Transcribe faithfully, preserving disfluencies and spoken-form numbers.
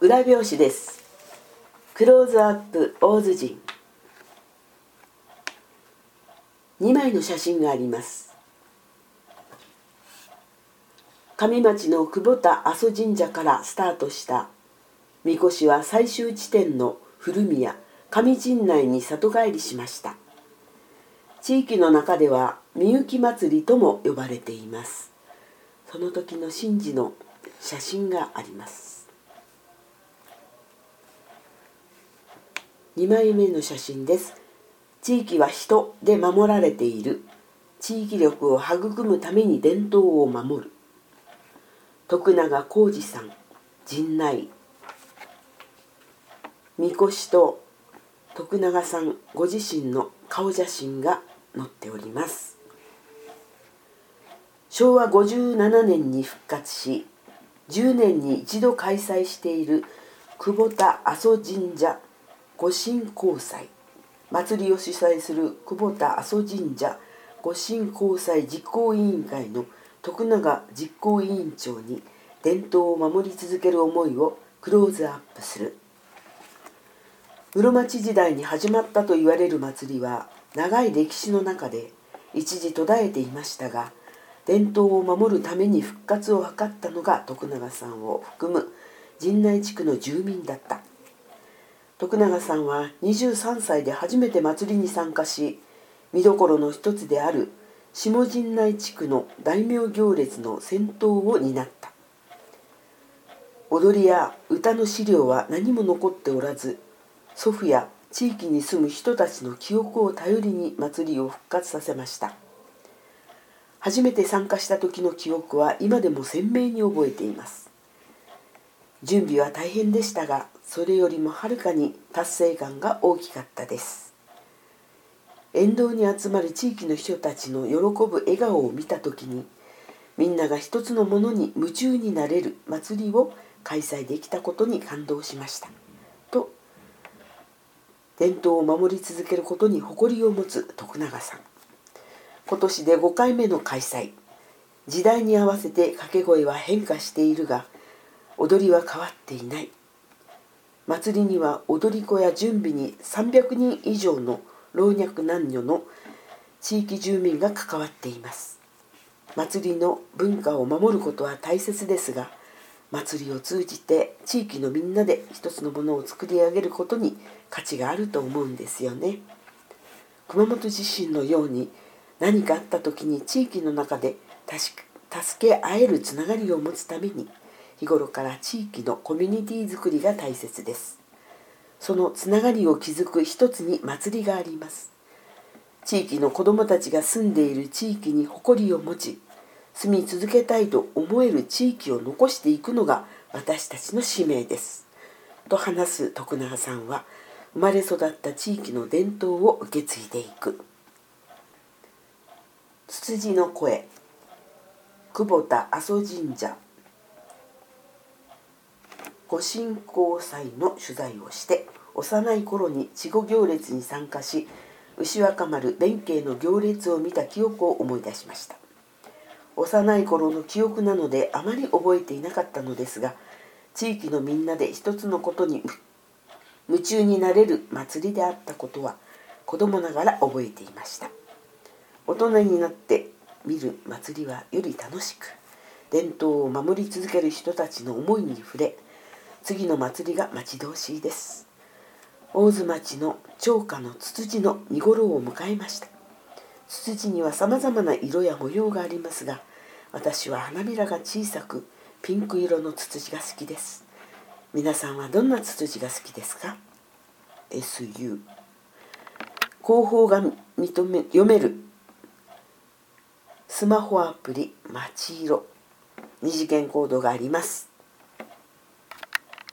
裏表紙です。クローズアップ大洲人。にまいの写真があります。上町の久保田阿蘇神社からスタートした神輿は最終地点の古宮上陣内に里帰りしました。地域の中ではみゆき祭りとも呼ばれています。その時の神事の写真があります。にまいめの写真です。地域は人で守られている。地域力を育むために伝統を守る。徳永浩二さん、陣内。神輿と徳永さんご自身の顔写真が載っております。しょうわごじゅうななねんに復活し、じゅうねんに一度開催している久保田阿蘇神社御神幸祭、祭りを主催する久保田阿蘇神社御神幸祭実行委員会の徳永実行委員長に伝統を守り続ける思いをクローズアップする。室町時代に始まったと言われる祭りは長い歴史の中で一時途絶えていましたが、伝統を守るために復活を図ったのが徳永さんを含む陣内地区の住民だった。徳永さんはにじゅうさんさいで初めて祭りに参加し、見どころの一つである下陣内地区の大名行列の先頭を担った。踊りや歌の資料は何も残っておらず、祖父や地域に住む人たちの記憶を頼りに祭りを復活させました。初めて参加した時の記憶は今でも鮮明に覚えています。準備は大変でしたが、それよりもはるかに達成感が大きかったです。沿道に集まる地域の人たちの喜ぶ笑顔を見た時に、みんなが一つのものに夢中になれる祭りを開催できたことに感動しましたと、伝統を守り続けることに誇りを持つ徳永さん。今年でごかいめの開催。時代に合わせて掛け声は変化しているが、踊りは変わっていない。祭りには踊り子や準備にさんびゃくにん以上の老若男女の地域住民が関わっています。祭りの文化を守ることは大切ですが、祭りを通じて地域のみんなで一つのものを作り上げることに価値があると思うんですよね。熊本地震のように何かあった時に地域の中で助け合えるつながりを持つために、日頃から地域のコミュニティづくりが大切です。そのつながりを築く一つに祭りがあります。地域の子どもたちが住んでいる地域に誇りを持ち、住み続けたいと思える地域を残していくのが私たちの使命です。と話す徳永さんは、生まれ育った地域の伝統を受け継いでいく。つつじの声、久保田阿蘇神社御神幸祭の取材をして、幼い頃に稚児行列に参加し、牛若丸弁慶の行列を見た記憶を思い出しました。幼い頃の記憶なのであまり覚えていなかったのですが、地域のみんなで一つのことに夢中になれる祭りであったことは子供ながら覚えていました。大人になって見る祭りはより楽しく、伝統を守り続ける人たちの思いに触れ、次の祭りが待ち遠しいです。大洲町の町花のツツジの見頃を迎えました。ツツジにはさまざまな色や模様がありますが、私は花びらが小さくピンク色のツツジが好きです。皆さんはどんなツツジが好きですか？ エスユー 広報が認め読めるスマホアプリまちいろ、二次元コードがあります。